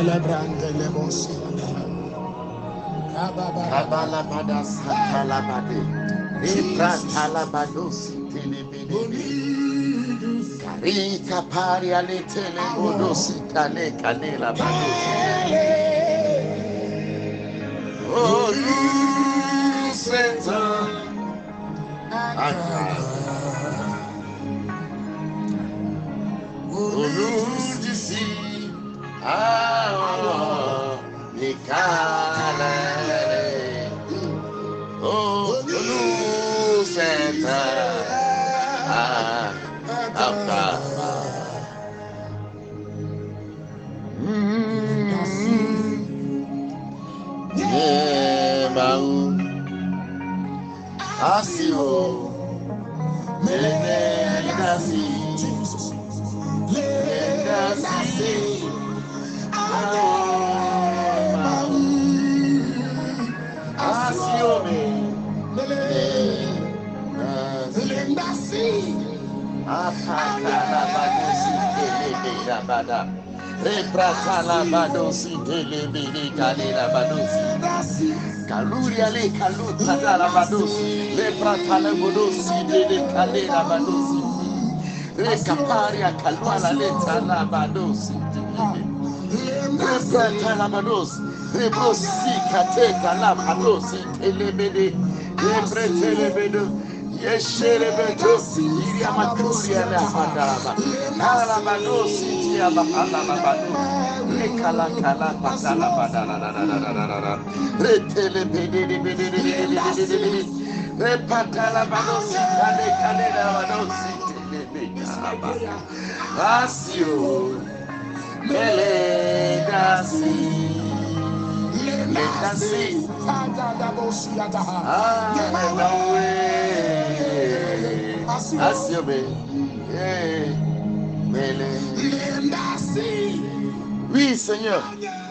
Kabalabada satalabade. Ibrantalabadosi telebede. Karika pari ale telebodosi kale kanela badosi. Oh, nous Satan. Oh, nous d'ici. Ah, Mikale. Oh, nous Satan. Asio, Lenasi, Lenasi, Asio, Lenasi, Apakala badosi telebe rabada, Reprakala badosi telebe kalera badosi. Kaluria le kaluta la badosi, le pratale bodosi de kalera badosi, le kaparia kaluala le tala badosi, le pratala badosi, le brosi kateka la badosi, telebede, le pretelebedo, yeshere bedosi, iria maturia la badaba, ala badosi, tia bahala badosi. Kala kala pasala badala retele bedede repatala badosi kale kale la badosi tele asio mele dasi asio be mele dasi. Oui, Seigneur,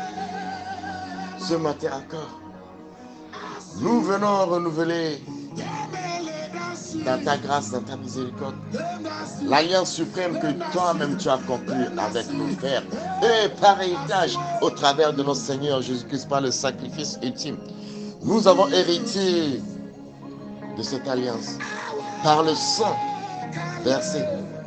ce matin encore, nous venons renouveler dans ta grâce, dans ta miséricorde, l'alliance suprême que toi-même tu as conclue avec nos frères et par héritage au travers de notre Seigneur Jésus-Christ par le sacrifice ultime. Nous avons hérité de cette alliance par le sang versé,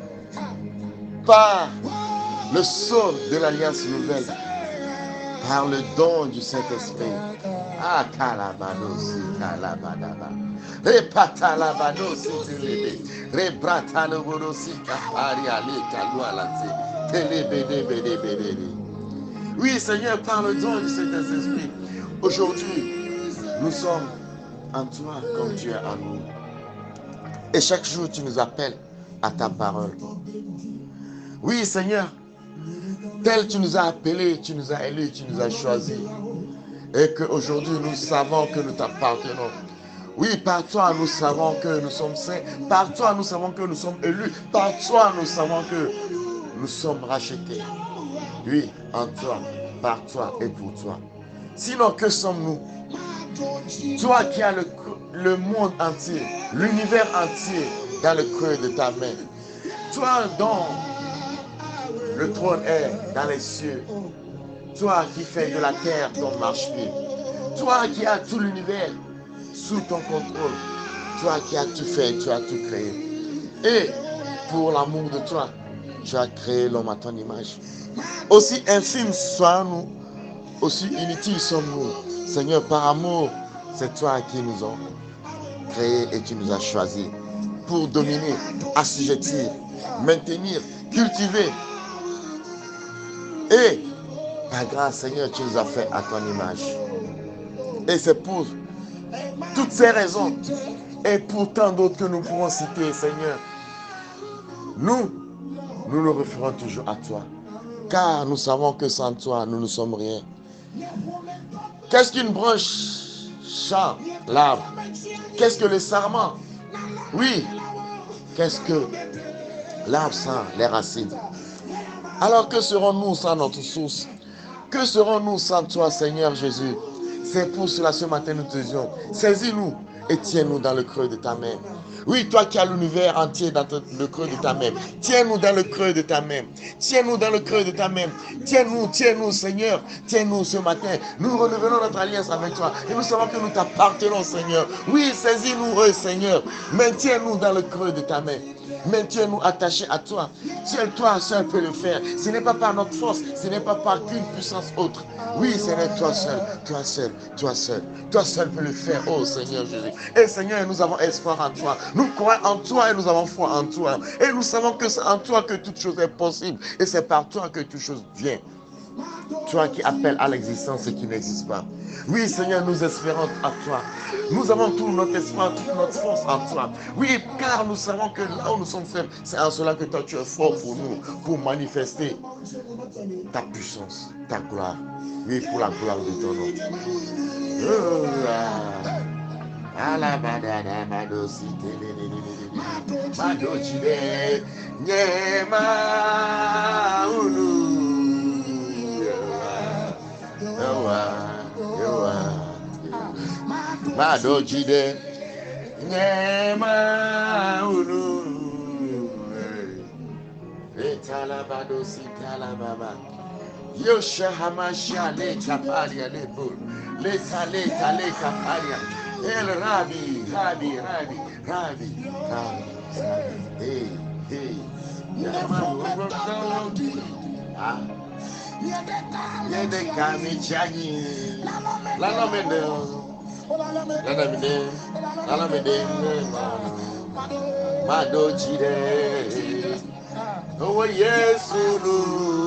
par le sceau de l'alliance nouvelle, par le don du Saint-Esprit. Ah, kalabadosi, kalabadaba. Repatalabadosi, telebe. Rebratalabodosi, kapari, ale, kalualate. Telebede. Oui, Seigneur, par le don du Saint-Esprit, aujourd'hui, nous sommes en toi comme tu es en nous. Et chaque jour, tu nous appelles à ta parole. Oui, Seigneur, tel tu nous as appelés, tu nous as élus, tu nous as choisis. Et qu'aujourd'hui, nous savons que nous t'appartenons. Oui, par toi, nous savons que nous sommes saints. Par toi, nous savons que nous sommes élus. Par toi, nous savons que nous sommes rachetés. Oui, en toi, par toi et pour toi. Sinon, que sommes-nous? Toi qui as le monde entier, l'univers entier dans le creux de ta main. Toi dont le trône est dans les cieux. Toi qui fais de la terre ton marche-pied. Toi qui as tout l'univers sous ton contrôle. Toi qui as tout fait, tu as tout créé. Et pour l'amour de toi, tu as créé l'homme à ton image. Aussi infimes soyons-nous, aussi inutiles sommes-nous. Seigneur, par amour, c'est toi qui nous as créés et tu nous as choisis pour dominer, assujettir, maintenir, cultiver. Et par grâce, Seigneur, tu nous as fait à ton image. Et c'est pour toutes ces raisons et pour tant d'autres que nous pourrons citer, Seigneur, nous nous référons toujours à toi. Car nous savons que sans toi, nous ne sommes rien. Qu'est-ce qu'une branche sans l'arbre? Qu'est-ce que le sarment? Oui, qu'est-ce que l'arbre sans les racines? Alors que serons-nous sans notre source? Que serons-nous sans toi, Seigneur Jésus? C'est pour cela ce matin nous te disons, saisis-nous et tiens-nous dans le creux de ta main. Oui, toi qui as l'univers entier dans le creux de ta main. Tiens-nous dans le creux de ta main. Tiens-nous dans le creux de ta main. Tiens-nous, Seigneur. Tiens-nous ce matin. Nous renouvelons notre alliance avec toi. Et nous savons que nous t'appartenons, Seigneur. Oui, saisis-nous, Seigneur. Maintiens-nous dans le creux de ta main. Maintiens-nous attachés à toi. Seul toi seul peux le faire. Ce n'est pas par notre force. Ce n'est pas par qu'une puissance autre. Oui, Seigneur, toi seul. Toi seul. Toi seul. Toi seul peux le faire, oh Seigneur Jésus. Et Seigneur, nous avons espoir en toi. Nous croyons en toi et nous avons foi en toi. Et nous savons que c'est en toi que toute chose est possible. Et c'est par toi que toute chose vient. Toi qui appelles à l'existence ce qui n'existe pas. Oui, Seigneur, nous espérons à toi. Nous avons tout notre espoir, toute notre force en toi. Oui, car nous savons que là où nous sommes faibles, c'est en cela que toi tu es fort pour nous, pour manifester ta puissance, ta gloire. Oui, pour la gloire de ton nom. Oh, Alabadana madosi madochide nyema ulu yowa madochide nyema ulu etalabadosi talababa yosha hamasha le kaparia le bul le kaparia El Rabi, hey, ah, yede kami chani, la nomede, madochide, oh Yesu.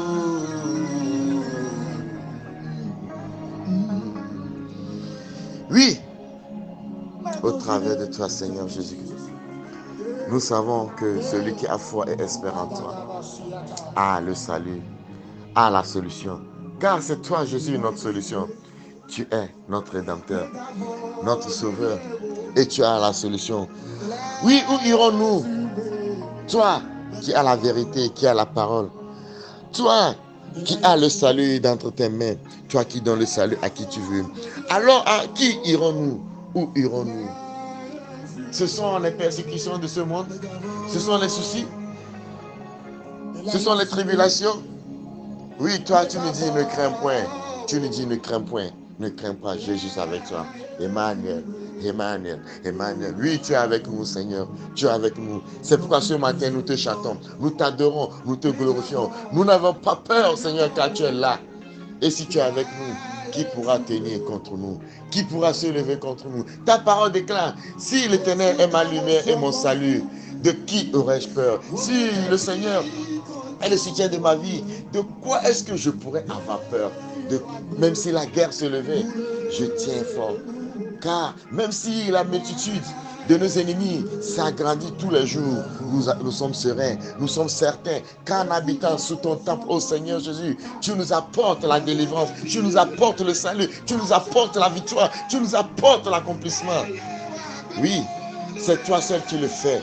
Oui. Au travers de toi, Seigneur Jésus-Christ, nous savons que celui qui a foi et espère en toi a le salut, a la solution. Car c'est toi, Jésus, notre solution. Tu es notre Rédempteur, notre Sauveur, et tu as la solution. Oui, où irons-nous? Toi qui as la vérité, qui as la parole, toi qui as le salut d'entre tes mains, toi qui donnes le salut à qui tu veux. Alors à qui irons-nous? Où irons-nous? Ce sont les persécutions de ce monde, ce sont les soucis, ce sont les tribulations. Oui, toi tu nous dis ne crains point, tu nous dis ne crains point, ne crains pas, Jésus est avec toi. Emmanuel. Oui, tu es avec nous, Seigneur, tu es avec nous. C'est pourquoi ce matin nous te chantons, nous t'adorons, nous te glorifions. Nous n'avons pas peur, Seigneur, car tu es là. Et si tu es avec nous, qui pourra tenir contre nous? Qui pourra se lever contre nous? Ta parole déclare, si l'Éternel est ma lumière et mon salut, de qui aurais-je peur? Si le Seigneur est le soutien de ma vie, de quoi est-ce que je pourrais avoir peur? Même si la guerre se levait, je tiens fort. Car même si la multitude de nos ennemis s'agrandit tous les jours, nous sommes sereins, nous sommes certains qu'en habitant sous ton temple, ô Seigneur Jésus, tu nous apportes la délivrance, tu nous apportes le salut, tu nous apportes la victoire, tu nous apportes l'accomplissement. Oui, c'est toi seul qui le fais.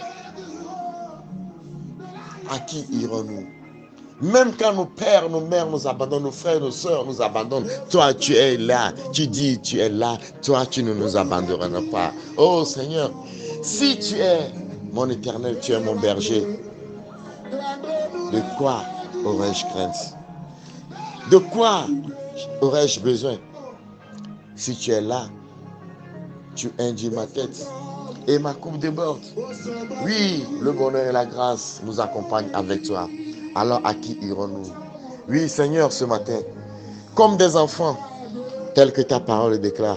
À qui irons-nous? Même quand nos pères, nos mères nous abandonnent, nos frères, nos soeurs nous abandonnent, toi tu es là, tu dis tu es là, toi tu ne nous abandonneras pas. Oh Seigneur, si tu es mon Éternel, tu es mon berger, de quoi aurais-je crainte? De quoi aurais-je besoin? Si tu es là, tu induis ma tête et ma coupe déborde. Oui, le bonheur et la grâce nous accompagnent avec toi. Alors à qui irons-nous? Oui, Seigneur, ce matin, comme des enfants, tel que ta parole déclare,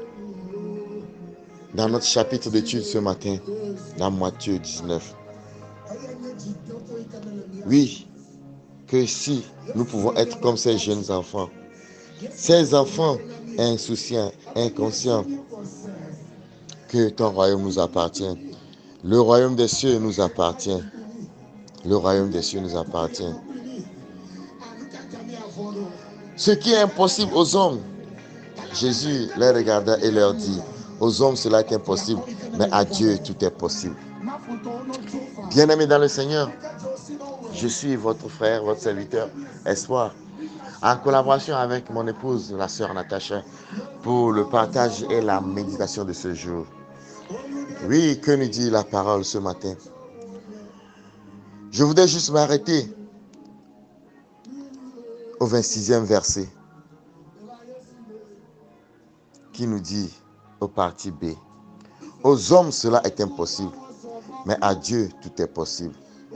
dans notre chapitre d'études ce matin, dans Matthieu 19. Oui, que si nous pouvons être comme ces jeunes enfants insouciants, inconscients, que ton royaume nous appartient. Le royaume des cieux nous appartient. Le royaume des cieux nous appartient. Ce qui est impossible aux hommes, Jésus les regarda et leur dit, aux hommes cela est impossible, mais à Dieu tout est possible. Bien-aimés dans le Seigneur, je suis votre frère, votre serviteur, Espoir, en collaboration avec mon épouse, la sœur Natacha, pour le partage et la méditation de ce jour. Oui, que nous dit la parole ce matin? Je voudrais juste m'arrêter au 26e verset qui nous dit au parti B: aux hommes cela est impossible, mais à Dieu tout est possible.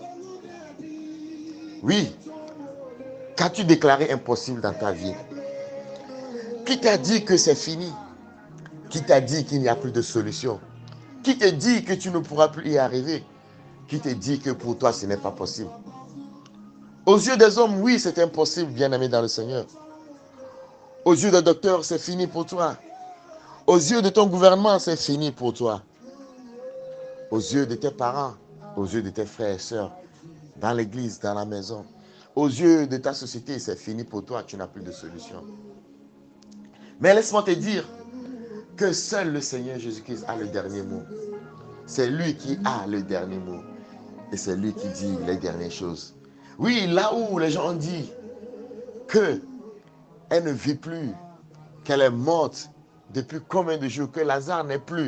Oui, qu'as-tu déclaré impossible dans ta vie? Qui t'a dit que c'est fini? Qui t'a dit qu'il n'y a plus de solution? Qui te dit que tu ne pourras plus y arriver? Qui te dit que pour toi ce n'est pas possible? Aux yeux des hommes, oui, c'est impossible, bien-aimé dans le Seigneur. Aux yeux des docteurs, c'est fini pour toi. Aux yeux de ton gouvernement, c'est fini pour toi. Aux yeux de tes parents, aux yeux de tes frères et sœurs, dans l'église, dans la maison, aux yeux de ta société, c'est fini pour toi, tu n'as plus de solution. Mais laisse-moi te dire que seul le Seigneur Jésus-Christ a le dernier mot. C'est lui qui a le dernier mot. Et c'est lui qui dit les dernières choses. Oui, là où les gens ont dit qu'elle ne vit plus, qu'elle est morte depuis combien de jours, que Lazare n'est plus.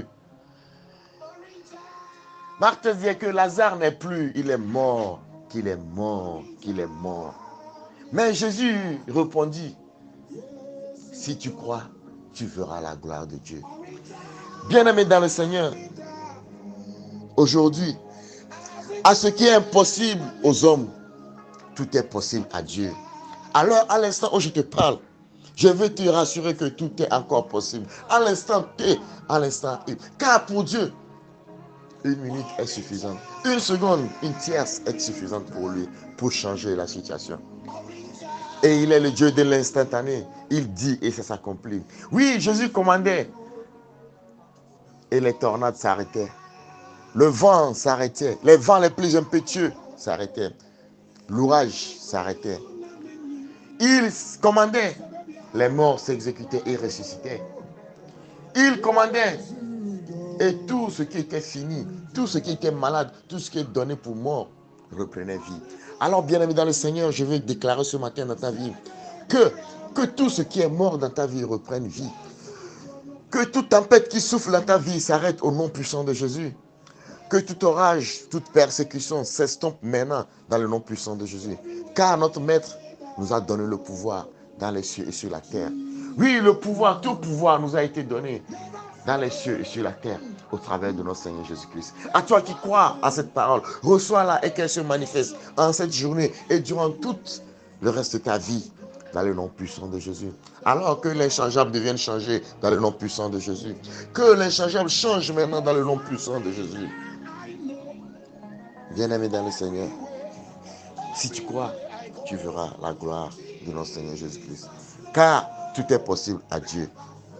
Marthe dit que Lazare n'est plus, il est mort, qu'il est mort, qu'il est mort. Mais Jésus répondit: si tu crois, tu verras la gloire de Dieu. Bien-aimé dans le Seigneur, aujourd'hui, à ce qui est impossible aux hommes, tout est possible à Dieu. Alors, à l'instant où je te parle, je veux te rassurer que tout est encore possible. À l'instant T, à l'instant I. Car pour Dieu, une minute est suffisante. Une seconde, une tierce est suffisante pour lui, pour changer la situation. Et il est le Dieu de l'instantané. Il dit et ça s'accomplit. Oui, Jésus commandait. Et les tornades s'arrêtaient. Le vent s'arrêtait. Les vents les plus impétueux s'arrêtaient. L'orage s'arrêtait. Il commandait. Les morts s'exécutaient et ressuscitaient. Il commandait. Et tout ce qui était fini, tout ce qui était malade, tout ce qui est donné pour mort, reprenait vie. Alors, bien-aimé dans le Seigneur, je veux déclarer ce matin dans ta vie que tout ce qui est mort dans ta vie reprenne vie. Que toute tempête qui souffle dans ta vie s'arrête au nom puissant de Jésus. Que tout orage, toute persécution s'estompe maintenant dans le nom puissant de Jésus. Car notre Maître nous a donné le pouvoir dans les cieux et sur la terre. Oui, le pouvoir, tout pouvoir nous a été donné dans les cieux et sur la terre au travers de notre Seigneur Jésus-Christ. À toi qui crois à cette parole, reçois-la et qu'elle se manifeste en cette journée et durant tout le reste de ta vie dans le nom puissant de Jésus. Alors que l'inchangeable devienne changé dans le nom puissant de Jésus. Que l'inchangeable change maintenant dans le nom puissant de Jésus. Bien-aimé dans le Seigneur, si tu crois, tu verras la gloire de notre Seigneur Jésus-Christ. Car tout est possible à Dieu.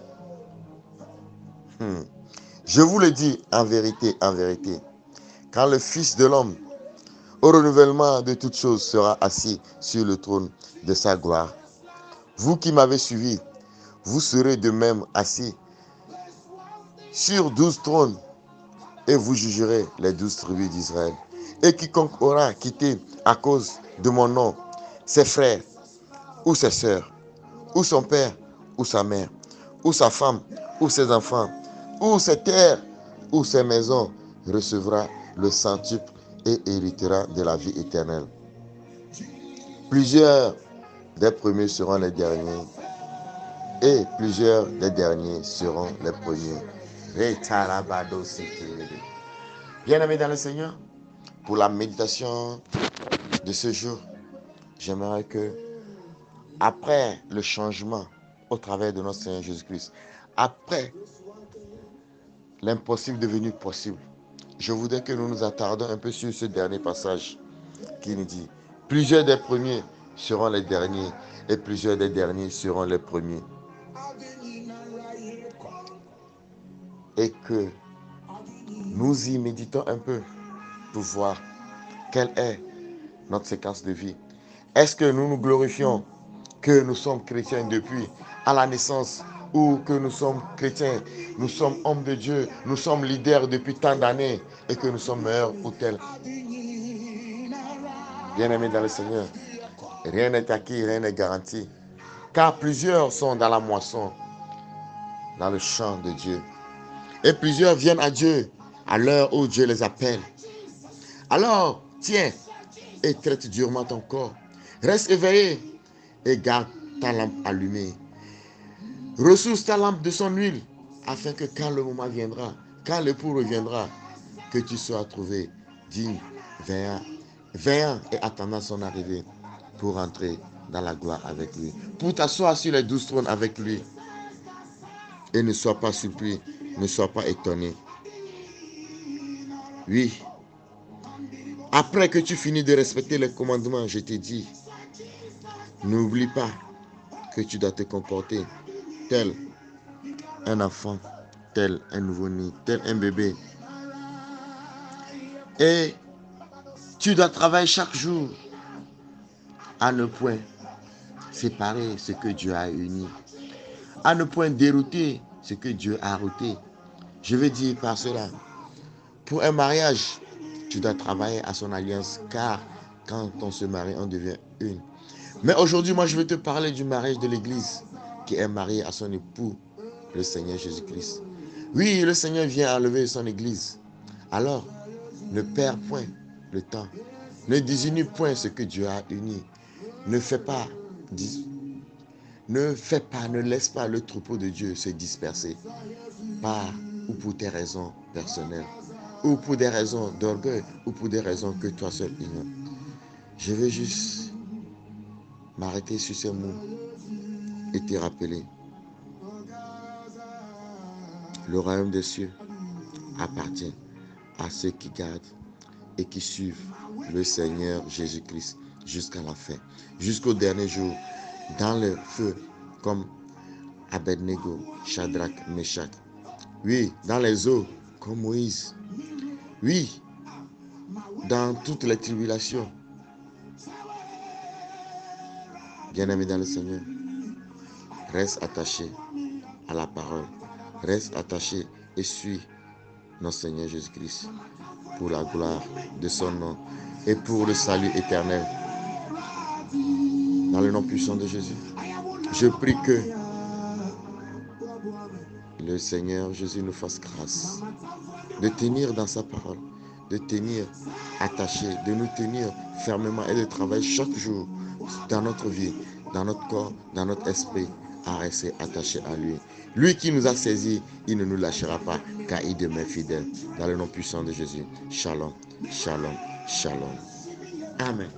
Je vous le dis en vérité, quand le Fils de l'homme, au renouvellement de toutes choses, sera assis sur le trône de sa gloire, vous qui m'avez suivi, vous serez de même assis sur 12 trônes et vous jugerez les 12 tribus d'Israël. Et quiconque aura quitté à cause de mon nom ses frères ou ses sœurs, ou son père ou sa mère, ou sa femme ou ses enfants, ou ses terres ou ses maisons, recevra le centuple et héritera de la vie éternelle. Plusieurs des premiers seront les derniers, et plusieurs des derniers seront les premiers. Bien-aimés dans le Seigneur, pour la méditation de ce jour, j'aimerais que, après le changement au travers de notre Seigneur Jésus-Christ, après l'impossible devenu possible, je voudrais que nous nous attardions un peu sur ce dernier passage qui nous dit: plusieurs des premiers seront les derniers et plusieurs des derniers seront les premiers. Et que nous y méditons un peu pour voir quelle est notre séquence de vie. Est-ce que nous nous glorifions que nous sommes chrétiens depuis à la naissance, ou que nous sommes chrétiens, nous sommes hommes de Dieu, nous sommes leaders depuis tant d'années et que nous sommes meilleurs ou tels? Bien-aimés dans le Seigneur, rien n'est acquis, rien n'est garanti. Car plusieurs sont dans la moisson, dans le champ de Dieu. Et plusieurs viennent à Dieu à l'heure où Dieu les appelle. Alors, tiens et traite durement ton corps. Reste éveillé et garde ta lampe allumée. Ressource ta lampe de son huile, afin que quand le moment viendra, quand l'époux reviendra, que tu sois trouvé digne, veillant et attendant son arrivée pour entrer dans la gloire avec lui, pour t'asseoir sur les 12 trônes avec lui. Et ne sois pas surpris, ne sois pas étonné. Oui, après que tu finis de respecter les commandements, je t'ai dit, n'oublie pas que tu dois te comporter tel un enfant, tel un nouveau-né, tel un bébé. Et tu dois travailler chaque jour à ne point séparer ce que Dieu a uni, à ne point dérouter ce que Dieu a routé. Je veux dire par cela, pour un mariage, tu dois travailler à son alliance, car quand on se marie, on devient une. Mais aujourd'hui, moi, je vais te parler du mariage de l'Église, qui est mariée à son époux, le Seigneur Jésus-Christ. Oui, le Seigneur vient enlever son Église. Alors, ne perds point le temps. Ne désunis point ce que Dieu a uni. Ne laisse pas le troupeau de Dieu se disperser par ou pour tes raisons personnelles, ou pour des raisons d'orgueil, ou pour des raisons que toi seul ignores. Je vais juste m'arrêter sur ces mots et te rappeler. Le royaume des cieux appartient à ceux qui gardent et qui suivent le Seigneur Jésus-Christ jusqu'à la fin, jusqu'au dernier jour, dans le feu, comme Abednego, Shadrach, Meshach. Oui, dans les eaux, comme Moïse. Oui, dans toutes les tribulations. Bien-aimé dans le Seigneur, reste attaché à la parole. Reste attaché et suis notre Seigneur Jésus-Christ pour la gloire de son nom et pour le salut éternel. Dans le nom puissant de Jésus, je prie que le Seigneur Jésus nous fasse grâce de tenir dans sa parole, de tenir attaché, de nous tenir fermement et de travailler chaque jour dans notre vie, dans notre corps, dans notre esprit, à rester attaché à lui. Lui qui nous a saisis, il ne nous lâchera pas, car il demeure fidèle. Dans le nom puissant de Jésus. Shalom, shalom, shalom. Amen.